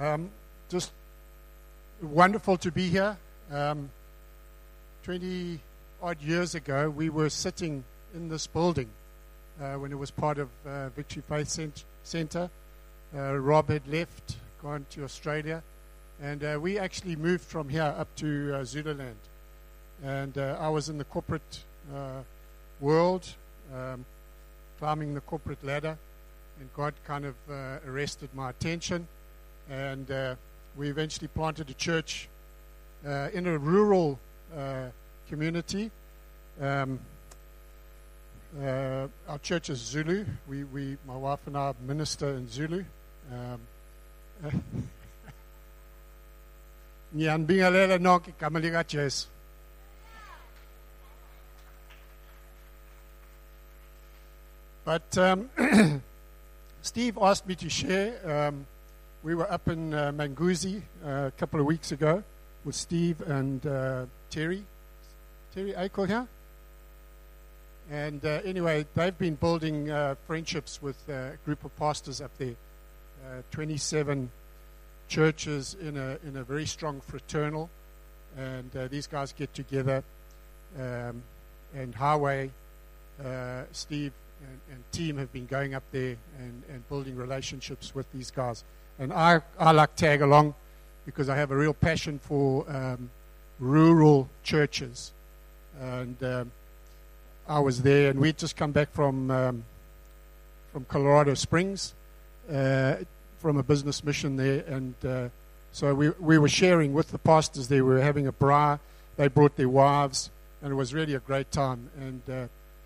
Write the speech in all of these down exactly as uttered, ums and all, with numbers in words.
Um, just wonderful to be here. Um, Twenty odd years ago, we were sitting in this building uh, when it was part of uh, Victory Faith Cent- Centre. Uh, Rob had left, gone to Australia, and uh, we actually moved from here up to uh, Zululand. And uh, I was in the corporate uh, world, um, climbing the corporate ladder, and God kind of uh, arrested my attention. And uh, we eventually planted a church uh, in a rural uh, community. Um, uh, our church is Zulu. We, we, my wife and I minister in Zulu. Um, Nyanbingalela nonke kamaliga Jesu. But um, Steve asked me to share. Um, we were up in uh, Manguzi uh, a couple of weeks ago with Steve and uh, Terry. Terry Eichel here. And uh, anyway, they've been building uh, friendships with uh, a group of pastors up there. Uh, twenty-seven churches in a in a very strong fraternal. And uh, these guys get together. Um, and Highway, uh, Steve, And, and team have been going up there and, and building relationships with these guys. And I, I like tag along because I have a real passion for um, rural churches. And um, I was there, and we'd just come back from um, from Colorado Springs, uh, from a business mission there. And uh, so we we were sharing with the pastors there. We were having a braai. They brought their wives, and it was really a great time. And uh,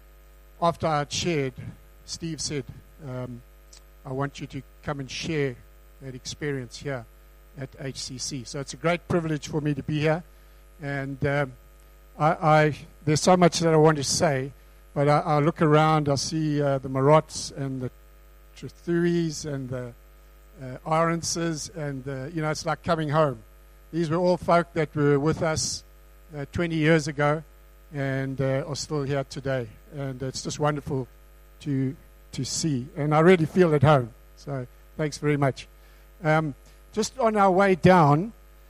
after I had shared, Steve said, um, I want you to come and share that experience here at H C C. So it's a great privilege for me to be here. And um, I, I there's so much that I want to say, but I, I look around, I see uh, the Marots and the Trithuis and the uh, Aronses, and uh, you know, it's like coming home. These were all folk that were with us uh, twenty years ago and uh, are still here today. And it's just wonderful to to see. And I really feel at home. So thanks very much. Um, just on our way down,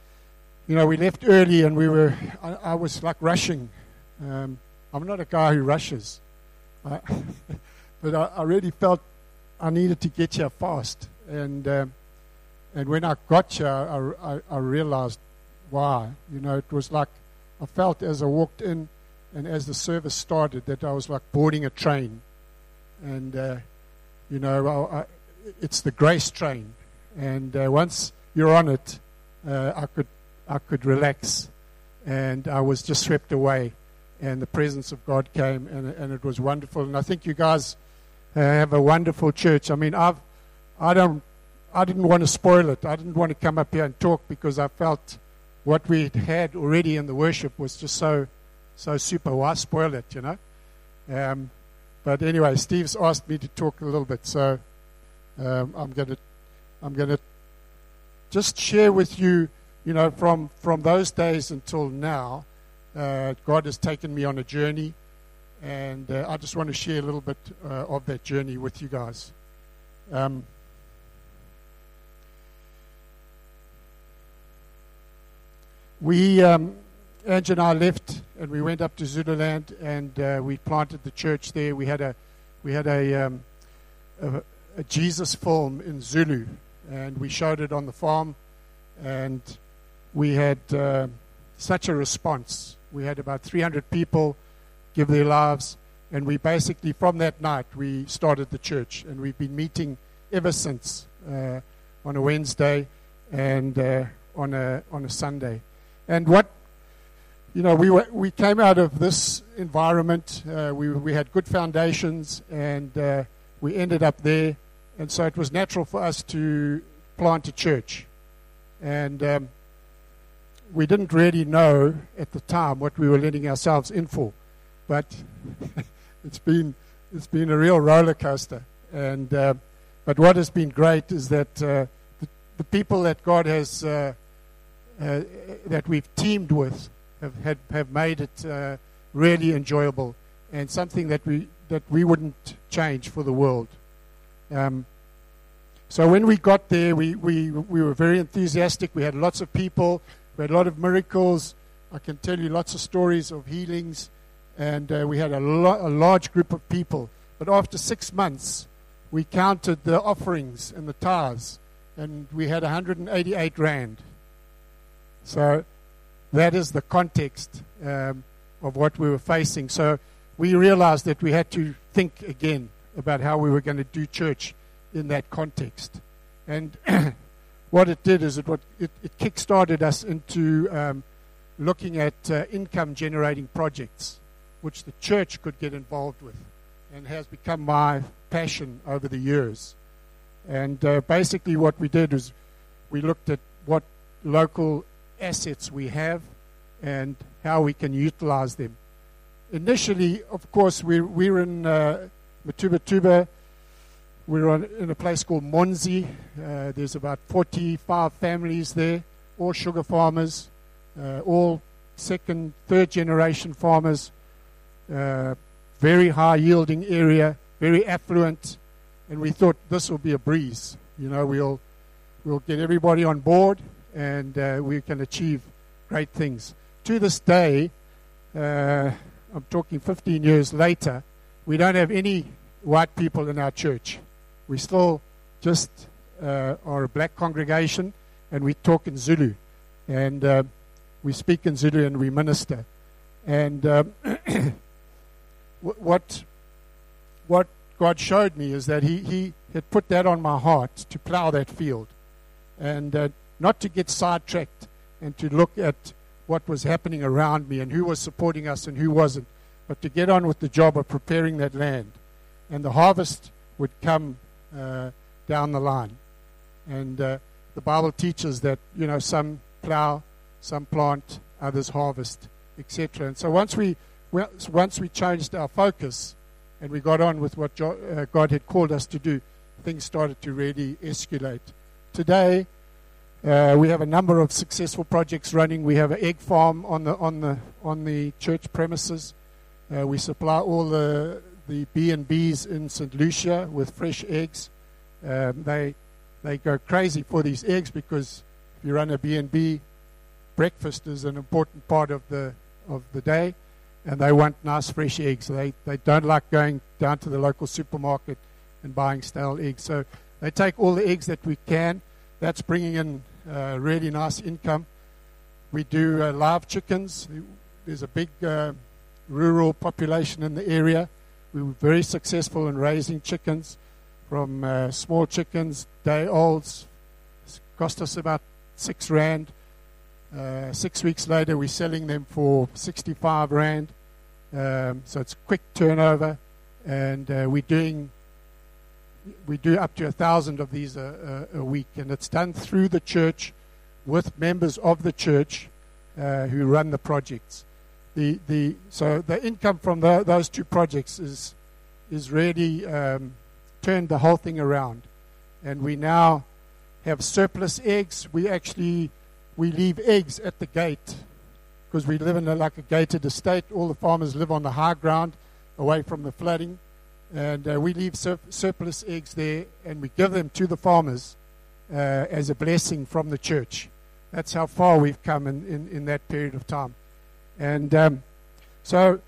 you know, we left early and we were, I, I was like rushing. Um, I'm not a guy who rushes. I, but I, I really felt I needed to get here fast. And um, and when I got here, I, I, I realized why. You know, it was like I felt as I walked in, and as the service started, that I was like boarding a train. And, uh, you know, I, I, it's the grace train. And uh, once you're on it, uh, I could I could relax. And I was just swept away. And the presence of God came, and, and it was wonderful. And I think you guys uh, have a wonderful church. I mean, I've, I don't, I didn't want to spoil it. I didn't want to come up here and talk because I felt what we had already in the worship was just so... So super, why spoil it, you know? Um, but anyway, Steve's asked me to talk a little bit, so um, I'm going to, I'm going to just share with you, you know, from from those days until now, uh, God has taken me on a journey, and uh, I just want to share a little bit uh, of that journey with you guys. Um, we. Um, Ange and I left, and we went up to Zululand, and uh, we planted the church there. We had a, we had a, um, a, a Jesus film in Zulu, and we showed it on the farm, and we had uh, such a response. We had about three hundred people give their lives, and we basically, from that night, we started the church, and we've been meeting ever since uh, on a Wednesday and uh, on a on a Sunday, and what. You know, we were, we came out of this environment. Uh, we we had good foundations, and uh, we ended up there. And so it was natural for us to plant a church. And um, we didn't really know at the time what we were letting ourselves in for, but it's been it's been a real roller coaster. And uh, but what has been great is that uh, the, the people that God has uh, uh, that we've teamed with. Have, have have made it uh, really enjoyable, and something that we that we wouldn't change for the world. Um, So when we got there, we, we, we were very enthusiastic. We had lots of people. We had a lot of miracles. I can tell you lots of stories of healings. And uh, we had a, lo- a large group of people. But after six months, we counted the offerings and the tithes, and we had one hundred eighty-eight rand. So that is the context um, of what we were facing. So we realized that we had to think again about how we were going to do church in that context. And what it did is it, what, it, it kick-started us into um, looking at uh, income-generating projects, which the church could get involved with, and has become my passion over the years. And uh, basically what we did was we looked at what local assets we have and how we can utilize them. Initially, of course, we, we were in uh, Matubatuba. We were on, in a place called Monzi. Uh, there's about forty-five families there, all sugar farmers, uh, all second, third generation farmers. Uh, very high yielding area, very affluent, and we thought this will be a breeze. You know, we'll we'll get everybody on board, and uh, we can achieve great things. To this day, uh, I'm talking fifteen years later, we don't have any white people in our church. We still just uh, are a black congregation, and we talk in Zulu, and uh, we speak in Zulu, and we minister. And um, what what God showed me is that he, he had put that on my heart to plow that field, and uh, not to get sidetracked and to look at what was happening around me and who was supporting us and who wasn't, but to get on with the job of preparing that land. And the harvest would come uh, down the line. And uh, the Bible teaches that, you know, some plow, some plant, others harvest, et cetera. And so once we Well, once we changed our focus and we got on with what jo- uh, God had called us to do, things started to really escalate. Today, uh, we have a number of successful projects running. We have an egg farm on the on the on the church premises. Uh, we supply all the the B and Bs in Saint Lucia with fresh eggs. Um, they they go crazy for these eggs because if you run a B and B, breakfast is an important part of the of the day. And they want nice fresh eggs. They they don't like going down to the local supermarket and buying stale eggs. So they take all the eggs that we can. That's bringing in uh, really nice income. We do uh, live chickens. There's a big uh, rural population in the area. We were very successful in raising chickens, from uh, small chickens, day olds. It cost us about six rand. Uh, six weeks later, we're selling them for sixty-five rand. Um, so it's quick turnover, and uh, we're doing we do up to a thousand of these a, a, a week, and it's done through the church with members of the church uh, who run the projects. The the so the income from the, those two projects is is really um, turned the whole thing around, and we now have surplus eggs. We actually We leave eggs at the gate because we live in a, like a gated estate. All the farmers live on the high ground away from the flooding. And uh, we leave sur- surplus eggs there, and we give them to the farmers uh, as a blessing from the church. That's how far we've come in, in, in that period of time. And um, so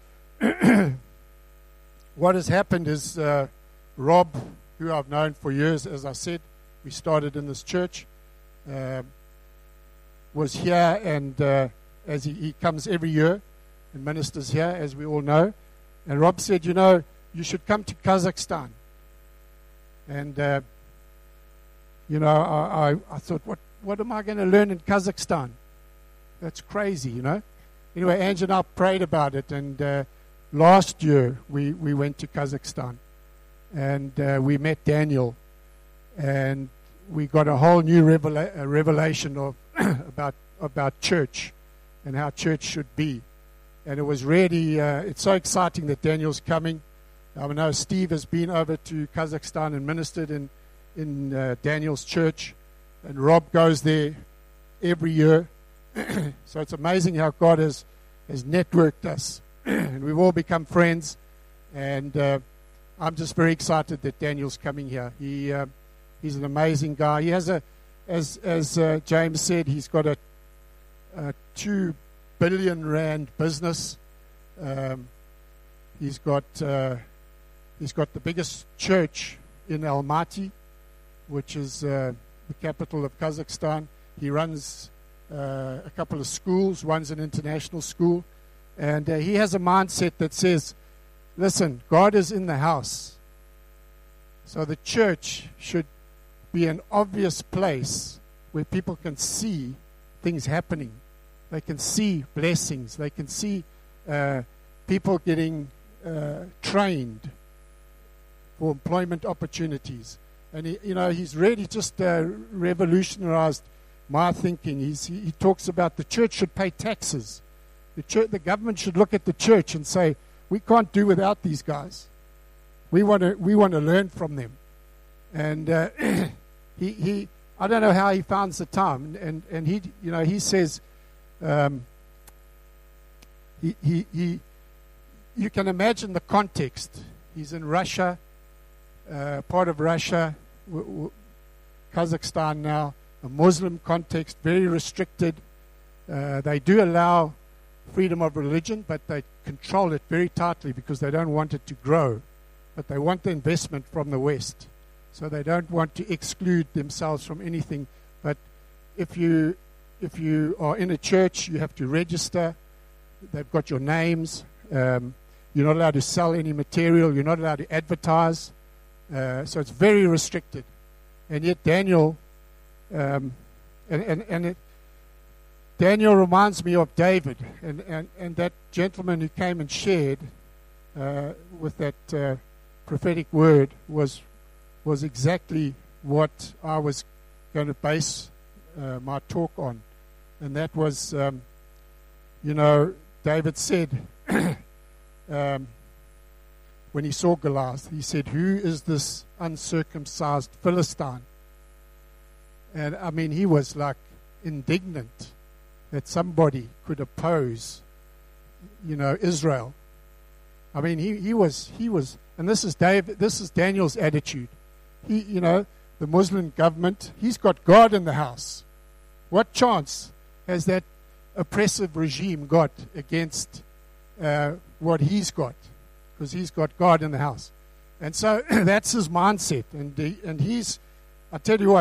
what has happened is uh, Rob, who I've known for years, as I said, we started in this church, uh, was here, and uh, as he, he comes every year and ministers here, as we all know. And Rob said, you know, you should come to Kazakhstan. And, uh, you know, I, I, I thought, what, what am I going to learn in Kazakhstan? That's crazy, you know. Anyway, Ange and I prayed about it, and uh, last year we, we went to Kazakhstan. And uh, we met Daniel, and we got a whole new revela- a revelation of about about church and how church should be. And it was really, uh, it's so exciting that Daniel's coming. I know Steve has been over to Kazakhstan and ministered in, in uh, Daniel's church. And Rob goes there every year. So it's amazing how God has, has networked us. And we've all become friends. And uh, I'm just very excited that Daniel's coming here. He uh, He's an amazing guy. He has a, as as uh, James said, he's got a, a two billion rand business. Um, he's got uh, he's got the biggest church in Almaty, which is uh, the capital of Kazakhstan. He runs uh, a couple of schools. One's an international school, and uh, he has a mindset that says, "Listen, God is in the house, so the church should be an obvious place where people can see things happening. They can see blessings. They can see uh, people getting uh, trained for employment opportunities." And he, you know, he's really just uh, revolutionized my thinking. He's, he, he talks about the church should pay taxes. The church, the government should look at the church and say, "We can't do without these guys. We want to we want to learn from them." And uh, he he I don't know how he finds the time. And and, and he you know he says um, he, he he you can imagine the context. He's in Russia, uh, part of Russia, w- w- Kazakhstan now, a Muslim context, very restricted. Uh, they do allow freedom of religion, but they control it very tightly because they don't want it to grow. But they want the investment from the West. So they don't want to exclude themselves from anything. But if you if you are in a church, you have to register. They've got your names. Um, you're not allowed to sell any material. You're not allowed to advertise. Uh, so it's very restricted. And yet Daniel, um, and, and, and it, Daniel reminds me of David and, and, and that gentleman who came and shared uh, with that uh, prophetic word was was exactly what I was going to base uh, my talk on. And that was, um, you know, David said, um, when he saw Goliath, he said, "Who is this uncircumcised Philistine?" And, I mean, he was like indignant that somebody could oppose, you know, Israel. I mean, he, he was, he was, and this is David, this is Daniel's attitude. He, you know, the Muslim government, he's got God in the house. What chance has that oppressive regime got against uh, what he's got? Because he's got God in the house. And so that's his mindset. And the, and he's, I tell you what,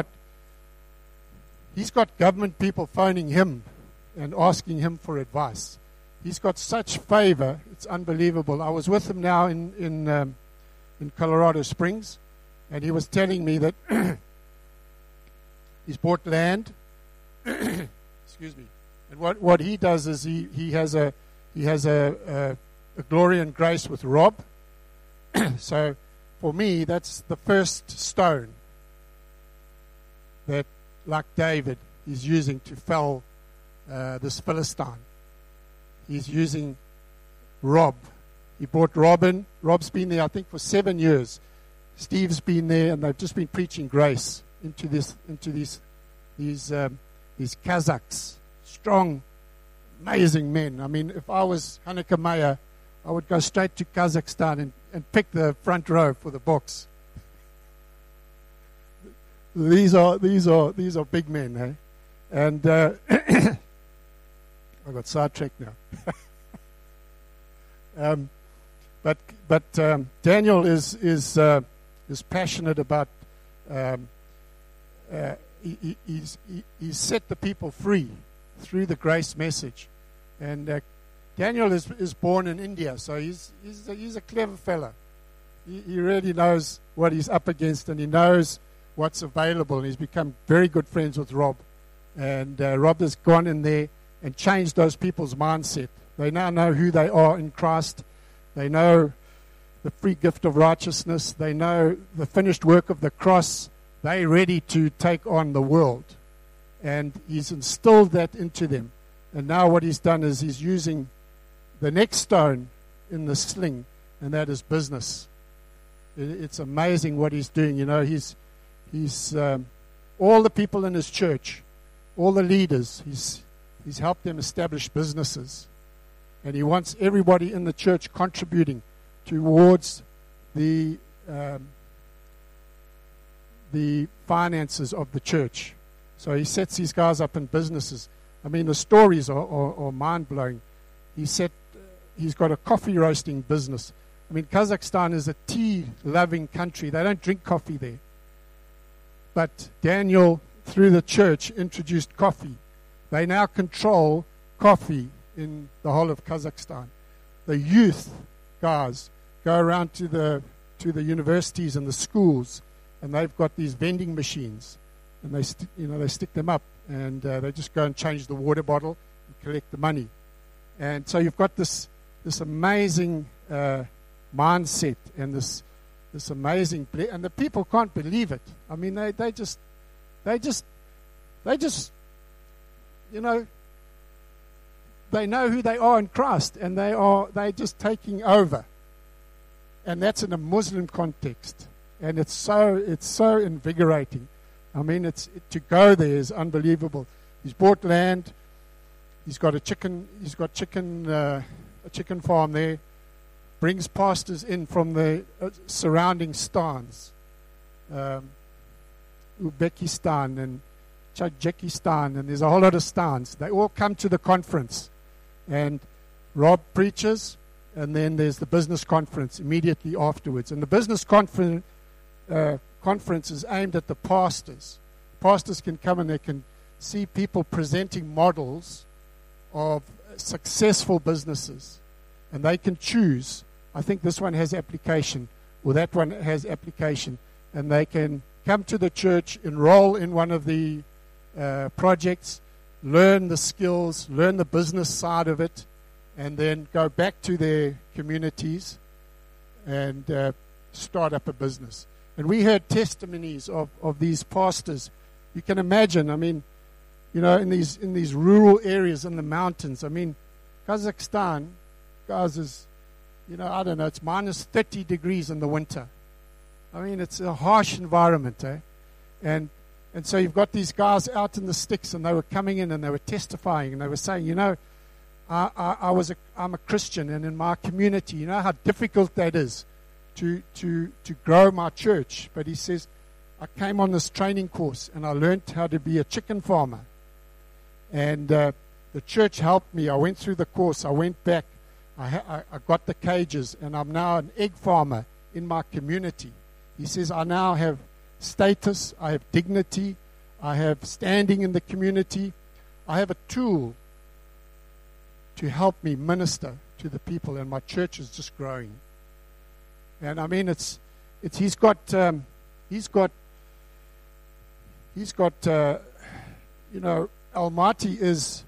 he's got government people phoning him and asking him for advice. He's got such favor, it's unbelievable. I was with him now in in, um, in Colorado Springs, and he was telling me that he's bought land. Excuse me. And what, what he does is he, he has a he has a, a, a glory and grace with Rob. So for me, that's the first stone that, like David, he's using to fell uh, this Philistine. He's using Rob. He brought Robin. Rob's been there, I think, for seven years. Steve's been there, and they've just been preaching grace into this, into these, these, um, these Kazakhs, strong, amazing men. I mean, if I was Hanukkah Meyer, I would go straight to Kazakhstan and, and pick the front row for the box. These are these are these are big men, eh? And uh, I got sidetracked now. um, but but um, Daniel is is uh, is passionate about. Um, uh, he, he, he's he, he's set the people free through the grace message, and uh, Daniel is is born in India, so he's he's a, he's a clever fella. He, he really knows what he's up against, and he knows what's available. And he's become very good friends with Rob, and uh, Rob has gone in there and changed those people's mindset. They now know who they are in Christ. They know the free gift of righteousness. They know the finished work of the cross. They're ready to take on the world, and he's instilled that into them. And now what he's done is he's using the next stone in the sling, and that is business. It, it's amazing what he's doing. You know, he's he's um, all the people in his church, all the leaders. He's he's helped them establish businesses, and he wants everybody in the church contributing towards the um, the finances of the church. So he sets these guys up in businesses. I mean, the stories are, are, are mind-blowing. He set, uh, he's got a coffee roasting business. I mean, Kazakhstan is a tea-loving country. They don't drink coffee there. But Daniel, through the church, introduced coffee. They now control coffee in the whole of Kazakhstan. The youth guys go around to the to the universities and the schools, and they've got these vending machines, and they st- you know they stick them up, and uh, they just go and change the water bottle and collect the money. And so you've got this this amazing uh, mindset and this this amazing ble- and the people can't believe it. I mean, they they just they just they just you know. They know who they are in Christ, and they are they just taking over, and that's in a Muslim context, and it's so it's so invigorating. I mean, it's it, to go there is unbelievable. He's bought land. He's got a chicken. He's got chicken uh, a chicken farm there. Brings pastors in from the uh, surrounding stans, um, Uzbekistan and Tajikistan, and there's a whole lot of stans. They all come to the conference. And Rob preaches, and then there's the business conference immediately afterwards. And the business conference uh, conference is aimed at the pastors. Pastors can come and they can see people presenting models of successful businesses, and they can choose. I think this one has application, or that one has application, and they can come to the church, enroll in one of the uh, projects, learn the skills, learn the business side of it, and then go back to their communities and uh, start up a business. And we heard testimonies of, of these pastors. You can imagine, I mean, you know, in these in these rural areas in the mountains. I mean, Kazakhstan, guys, is, you know, I don't know, it's minus thirty degrees in the winter. I mean, it's a harsh environment, eh? And And so you've got these guys out in the sticks, and they were coming in and they were testifying, and they were saying, you know, I, I, I was a, I'm a Christian, and in my community, you know how difficult that is to to to grow my church. But he says, I came on this training course, and I learned how to be a chicken farmer. And uh, the church helped me. I went through the course. I went back. I, ha- I got the cages, and I'm now an egg farmer in my community. He says, I now have status, I have dignity, I have standing in the community, I have a tool to help me minister to the people, and my church is just growing. And I mean, it's it's he's got um, he's got he's got uh, you know, Almaty is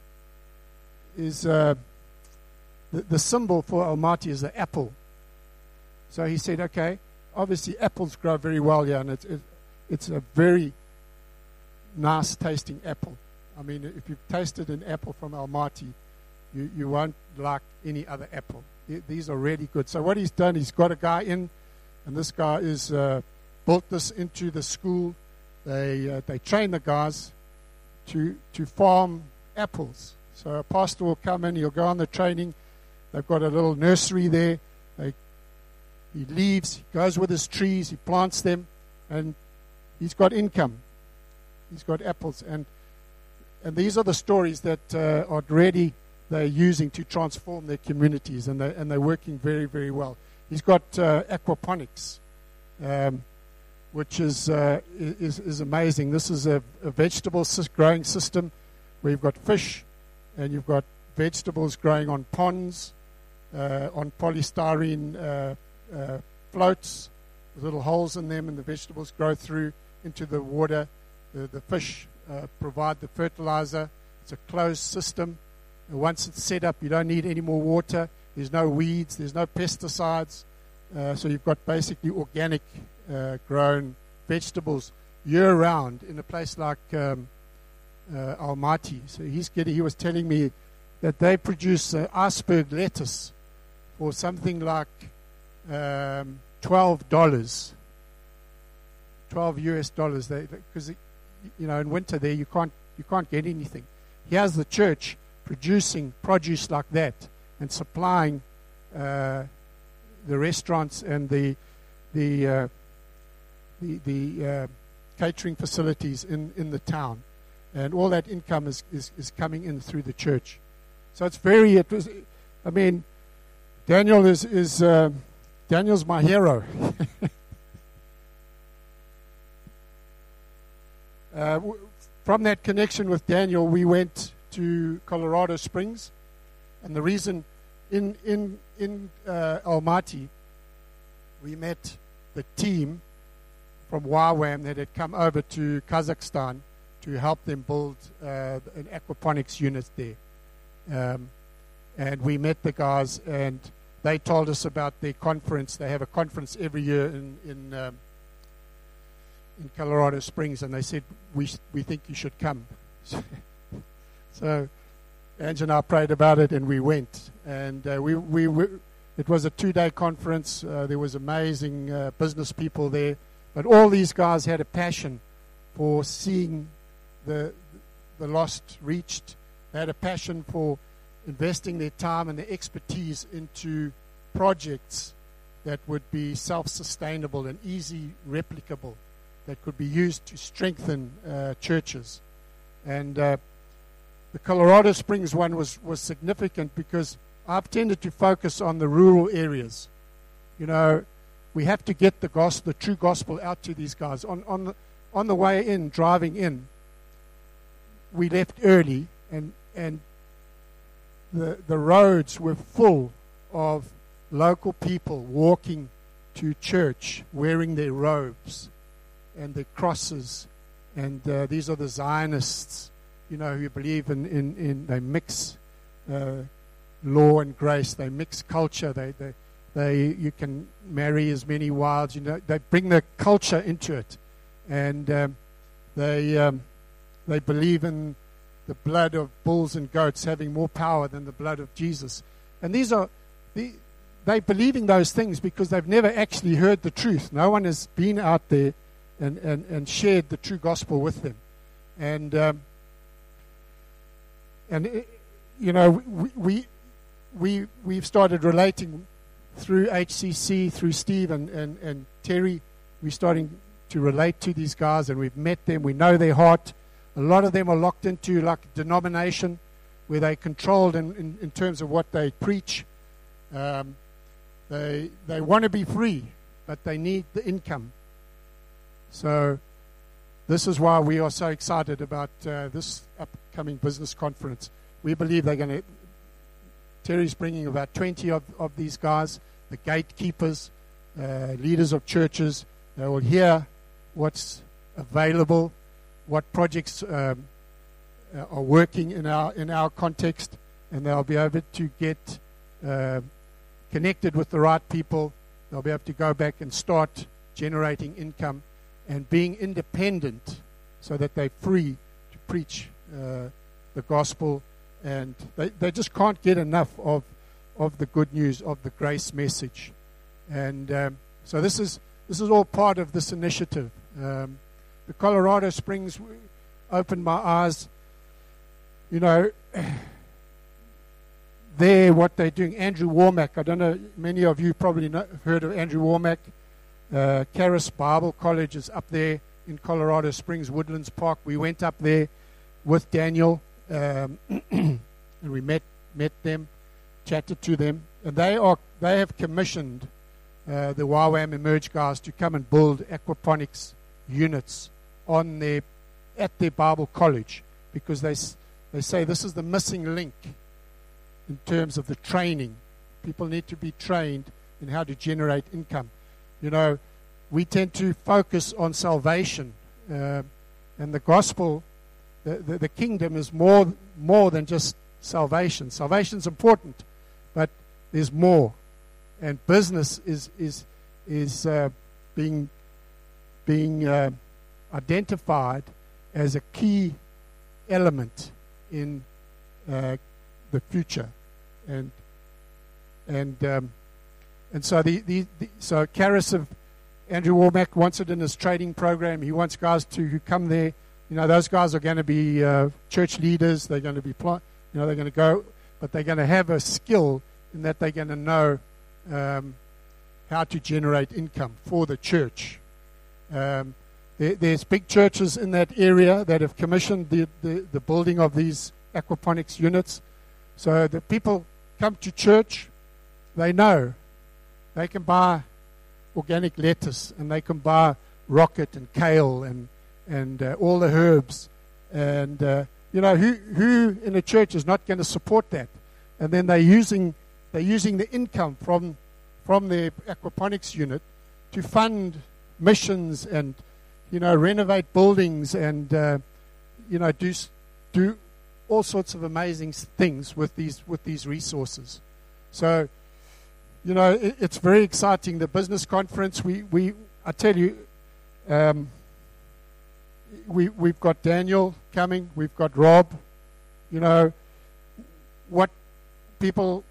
is uh, the, the symbol for Almaty is the apple. So he said, okay, obviously apples grow very well here, and it's it, It's a very nice tasting apple. I mean, if you've tasted an apple from Almaty, you, you won't like any other apple. These are really good. So what he's done, he's got a guy in, and this guy is uh, built this into the school. They uh, they train the guys to to farm apples. So a pastor will come in, he'll go on the training. They've got a little nursery there. They, he leaves, he goes with his trees, he plants them, and he's got income. He's got apples. And and these are the stories that uh, are ready, they're using to transform their communities. And, they, and they're working very, very well. He's got uh, aquaponics, um, which is, uh, is is amazing. This is a, a vegetable growing system where you've got fish and you've got vegetables growing on ponds, uh, on polystyrene uh, uh, floats with little holes in them, and the vegetables grow through into the water. The, the fish uh, provide the fertilizer. It's a closed system. And once it's set up, you don't need any more water. There's no weeds. There's no pesticides. Uh, so you've got basically organic uh, grown vegetables year-round in a place like um, uh, Almaty. So he's getting, he was telling me that they produce uh, iceberg lettuce for something like um, twelve dollars. twelve U S dollars, because you know in winter there you can't you can't get anything. Here's the church producing produce like that and supplying uh, the restaurants and the the uh, the, the uh, catering facilities in, in the town. And all that income is, is, is coming in through the church. So it's very, it was, I mean, Daniel is, is uh, Daniel's my hero. uh, w- from that connection with Daniel, we went to Colorado Springs. And the reason, in, in, in uh, Almaty, we met the team from WAWAM that had come over to Kazakhstan to help them build uh, an aquaponics unit there. Um, and we met the guys, and they told us about their conference. They have a conference every year in in, um, in Colorado Springs, and they said, we we think you should come. So Ange and I prayed about it, and we went. And uh, we, we, we it was a two-day conference. Uh, there was amazing uh, business people there. But all these guys had a passion for seeing the the lost reached. They had a passion for investing their time and their expertise into projects that would be self-sustainable and easy replicable, that could be used to strengthen uh, churches. And uh, the Colorado Springs one was, was significant because I've tended to focus on the rural areas. You know, we have to get the gospel, the true gospel, out to these guys. On on the on the way in, driving in, we left early, and and the the roads were full of local people walking to church, wearing their robes and their crosses, and uh, these are the Zionists, you know, who believe in in, in they mix uh, law and grace, they mix culture, they they. They, you can marry as many wives. You know, they bring the culture into it, and um, they um, they believe in the blood of bulls and goats having more power than the blood of Jesus. And these are the, they believing those things because they've never actually heard the truth. No one has been out there and, and, and shared the true gospel with them. And um, and it, you know we we we we've started relating. Through H C C, through Steve and, and, and Terry, we're starting to relate to these guys, and we've met them. We know their heart. A lot of them are locked into like denomination, where they're controlled in, in, in terms of what they preach. Um, they they want to be free, but they need the income. So this is why we are so excited about uh, this upcoming business conference. We believe they're going to. Terry's bringing about twenty of, of these guys, the gatekeepers, uh, leaders of churches. They will hear what's available, what projects um, are working in our in our context, and they'll be able to get uh, connected with the right people. They'll be able to go back and start generating income and being independent so that they're free to preach uh, the gospel. And they, they just can't get enough of of the good news, of the grace message. And um, so this is this is all part of this initiative. Um, the Colorado Springs opened my eyes. You know, there, what they're doing. Andrew Womack, I don't know, many of you probably know, heard of Andrew Womack. Uh, Charis Bible College is up there in Colorado Springs, Woodlands Park. We went up there with Daniel. Um, and we met met them, chatted to them, and they are they have commissioned uh, the WAWAM Emerge guys to come and build aquaponics units on their at their Bible college, because they they say this is the missing link in terms of the training. People need to be trained in how to generate income. You know, we tend to focus on salvation uh, and the gospel. The, the, the kingdom is more more than just salvation. Salvation is important, but there's more, and business is is is uh, being being uh, identified as a key element in uh, the future, and and um, and so the, the, the so Charis of Andrew Womack wants it in his trading program. He wants guys to who come there. You know, those guys are going to be uh, church leaders. They're going to be, pl- you know, they're going to go, but they're going to have a skill in that they're going to know um, how to generate income for the church. Um, There, there's big churches in that area that have commissioned the, the, the building of these aquaponics units. So the people come to church, they know they can buy organic lettuce and they can buy rocket and kale and and uh, all the herbs. And, uh, you know, who who in a church is not going to support that? And then they're using they're using the income from from their aquaponics unit to fund missions and, you know, renovate buildings and, uh, you know, do do all sorts of amazing things with these with these resources. So, you know, it, it's very exciting. The business conference, we, we I tell you, um, we we've got Daniel coming, we've got Rob. You know, what people,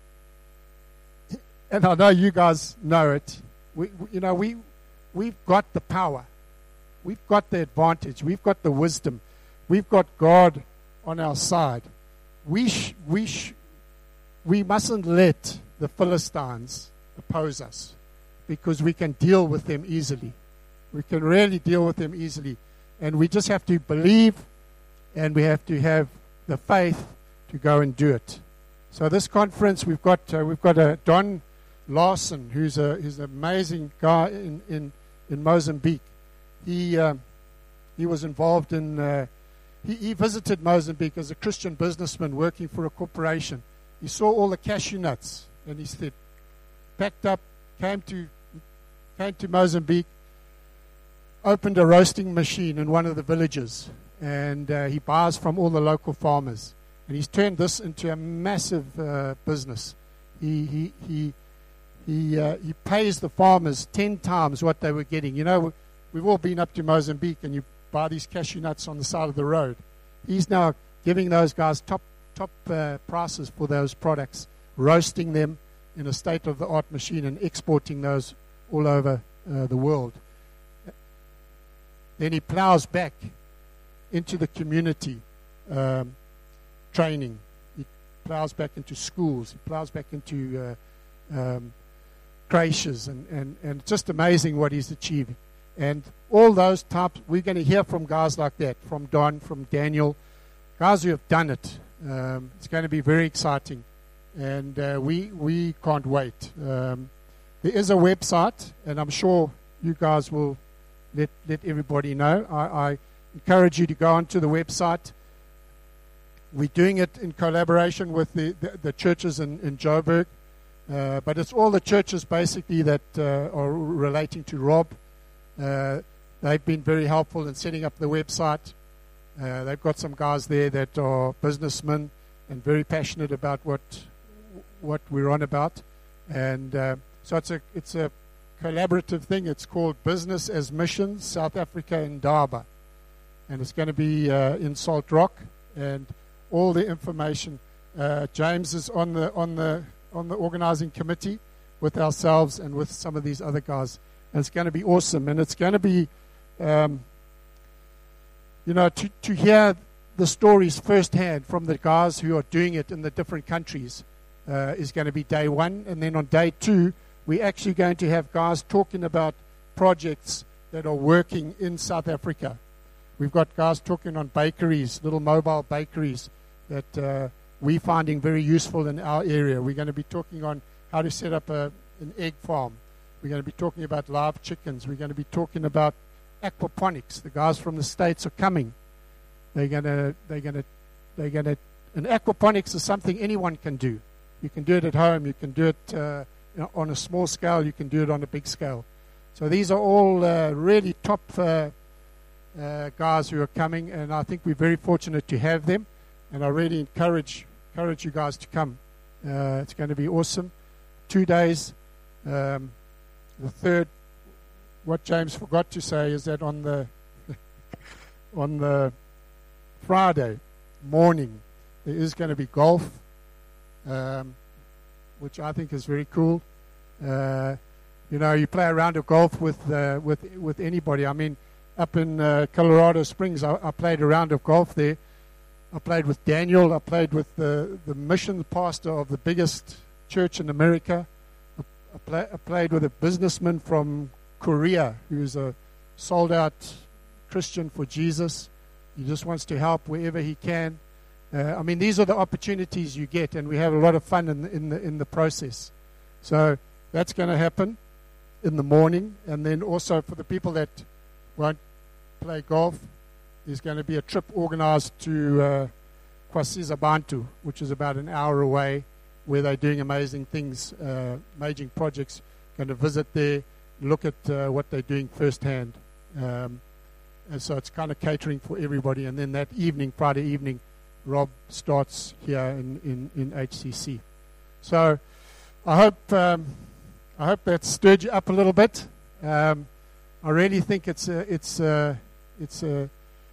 and I know you guys know it. We, we you know, we we've got the power, we've got the advantage, we've got the wisdom, we've got God on our side. We sh- we sh- we mustn't let the Philistines oppose us, because we can deal with them easily. We can really deal with them easily, and we just have to believe, and we have to have the faith to go and do it. So this conference, we've got uh, we've got a Don Larson, who's a who's an amazing guy in in, in Mozambique. He um, he was involved in. Uh, He, he visited Mozambique as a Christian businessman working for a corporation. He saw all the cashew nuts, and he said, packed up, came to came to Mozambique, opened a roasting machine in one of the villages, and uh, he buys from all the local farmers. And he's turned this into a massive uh, business. He he he he uh, he pays the farmers ten times what they were getting. You know, we've all been up to Mozambique, and you buy these cashew nuts on the side of the road. He's now giving those guys top top uh, prices for those products, roasting them in a state-of-the-art machine and exporting those all over uh, the world. Then he plows back into the community um, training. He plows back into schools. He plows back into uh, um, creches, and, and, and it's just amazing what he's achieving. And all those types, we're going to hear from guys like that, from Don, from Daniel, guys who have done it. Um, it's going to be very exciting, and uh, we we can't wait. Um, there is a website, and I'm sure you guys will let let everybody know. I, I encourage you to go onto the website. We're doing it in collaboration with the, the, the churches in, in Joburg, uh, but it's all the churches basically that uh, are relating to Rob. Uh, they've been very helpful in setting up the website. Uh, they've got some guys there that are businessmen and very passionate about what what we're on about, and uh, so it's a it's a collaborative thing. It's called Business as Mission South Africa in Durban, and it's going to be uh, in Salt Rock, and all the information. Uh, James is on the on the on the organizing committee with ourselves and with some of these other guys. And it's going to be awesome, and it's going to be, um, you know, to, to hear the stories firsthand from the guys who are doing it in the different countries uh, is going to be day one. And then on day two, we're actually going to have guys talking about projects that are working in South Africa. We've got guys talking on bakeries, little mobile bakeries that uh, we're finding very useful in our area. We're going to be talking on how to set up a, an egg farm. We're going to be talking about live chickens. We're going to be talking about aquaponics. The guys from the States are coming. They're going to, they're going to, they're going to, and aquaponics is something anyone can do. You can do it at home. You can do it uh, you know, on a small scale. You can do it on a big scale. So these are all uh, really top uh, uh, guys who are coming, and I think we're very fortunate to have them. And I really encourage encourage you guys to come. Uh, it's going to be awesome. Two days. Um, The third, what James forgot to say is that on the on the Friday morning there is going to be golf, um, which I think is very cool. Uh, you know, you play a round of golf with uh, with with anybody. I mean, up in uh, Colorado Springs, I, I played a round of golf there. I played with Daniel. I played with the the mission pastor of the biggest church in America. I, play, I played with a businessman from Korea who's a sold-out Christian for Jesus. He just wants to help wherever he can. Uh, I mean, these are the opportunities you get, and we have a lot of fun in the, in the, in the process. So that's going to happen in the morning. And then also for the people that won't play golf, there's going to be a trip organized to uh, KwaZulu-Natal, which is about an hour away, where they're doing amazing things, uh, amazing projects. Going to visit there, look at uh, what they're doing firsthand. Um, and so it's kind of catering for everybody. And then that evening, Friday evening, Rob starts here in, in, in H C C. So I hope um, I hope that stirred you up a little bit. Um, I really think it's a, it's a, it's a,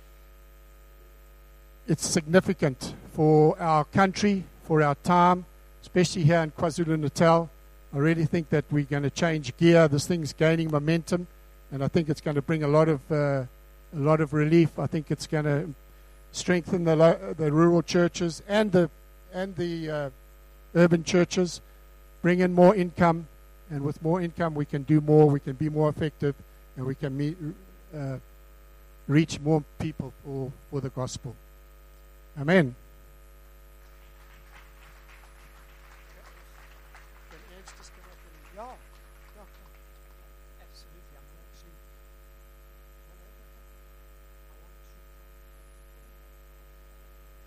it's significant for our country, for our time, especially here in KwaZulu-Natal. I really think that we're going to change gear. This thing's gaining momentum, and I think it's going to bring a lot of uh, a lot of relief. I think it's going to strengthen the lo- the rural churches and the and the uh, urban churches, bring in more income, and with more income we can do more. We can be more effective, and we can meet, uh, reach more people for for the gospel. Amen.